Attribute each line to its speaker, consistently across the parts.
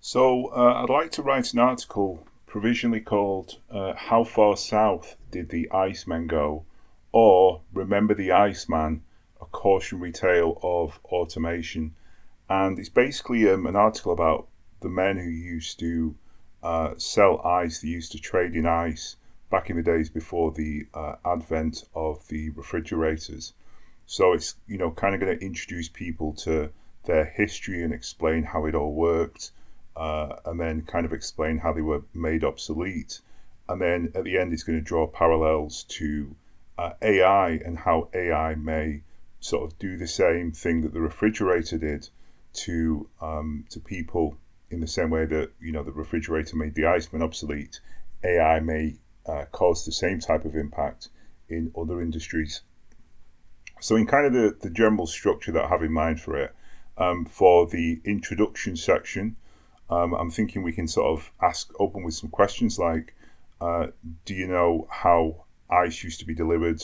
Speaker 1: I'd like to write an article provisionally called How Far South Did the Icemen Go? Or Remember the Iceman, a cautionary tale of automation. And it's basically an article about the men who used to sell ice, they used to trade in ice back in the days before the advent of the refrigerators. So it's, kind of going to introduce people to their history and explain how it all worked, and then kind of explain how they were made obsolete. And then at the end, it's going to draw parallels to AI and how AI may sort of do the same thing that the refrigerator did to people in the same way that the refrigerator made the iceman obsolete. AI may cause the same type of impact in other industries. So in kind of the general structure that I have in mind for it, for the introduction section, I'm thinking we can sort of open with some questions like, do you know how ice used to be delivered?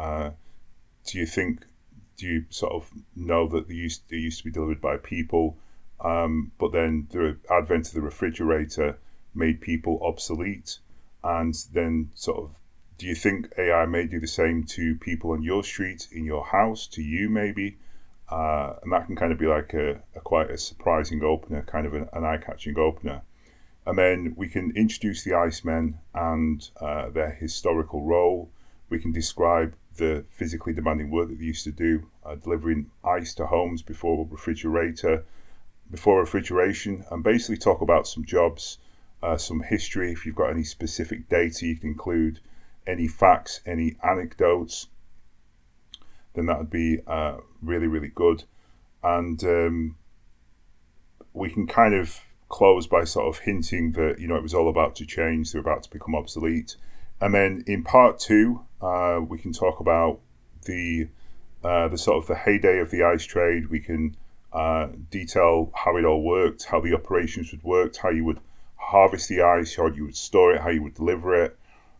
Speaker 1: Do you sort of know that they used to be delivered by people, but then the advent of the refrigerator made people obsolete? And then sort of, do you think AI may do the same to people on your street, in your house, to you maybe? And that can kind of be like a quite a surprising opener, kind of an eye-catching opener. And then we can introduce the Icemen and their historical role. We can describe the physically demanding work that they used to do, delivering ice to homes before refrigeration, and basically talk about some jobs, some history. If you've got any specific data, you can include any facts, any anecdotes, then that would be really, really good. And we can kind of close by sort of hinting that, it was all about to change, they're about to become obsolete. And then in part two, we can talk about the sort of the heyday of the ice trade. We can detail how it all worked, how the operations would work, how you would harvest the ice, how you would store it, how you would deliver it.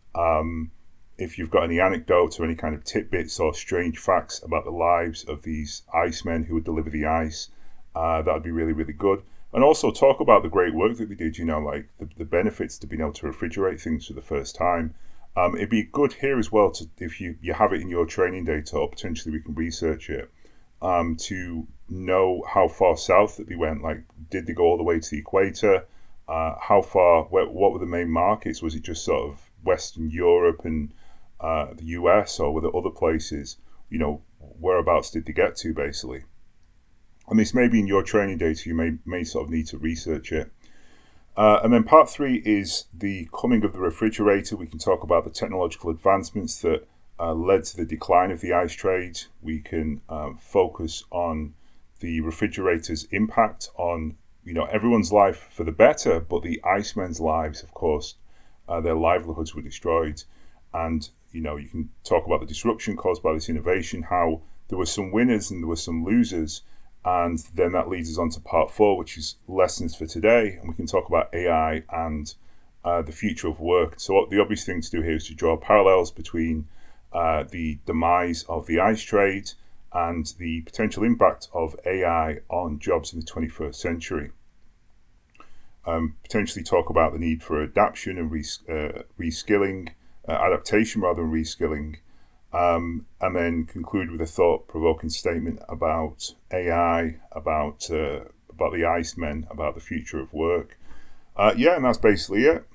Speaker 1: If you've got any anecdotes or any kind of tidbits or strange facts about the lives of these icemen who would deliver the ice, that would be really, really good. And also talk about the great work that they did, like the benefits to being able to refrigerate things for the first time. It'd be good here as well if you have it in your training data, or potentially we can research it, to know how far south that they went. Like, did they go all the way to the equator? How far? What were the main markets? Was it just sort of Western Europe and the US, or were there other places? Whereabouts did they get to, basically? And this may be in your training data. You may sort of need to research it. And then part three is the coming of the refrigerator. We can talk about the technological advancements that led to the decline of the ice trade. We can focus on the refrigerator's impact on everyone's life for the better, but the icemen's lives, of course, their livelihoods were destroyed. And you can talk about the disruption caused by this innovation, how there were some winners and there were some losers. And then that leads us on to part four, which is lessons for today. And we can talk about AI and the future of work. So the obvious thing to do here is to draw parallels between the demise of the ice trade and the potential impact of AI on jobs in the 21st century. Potentially talk about the need for adaptation and reskilling, adaptation rather than reskilling. And then conclude with a thought-provoking statement about AI, about the Icemen, about the future of work. And that's basically it.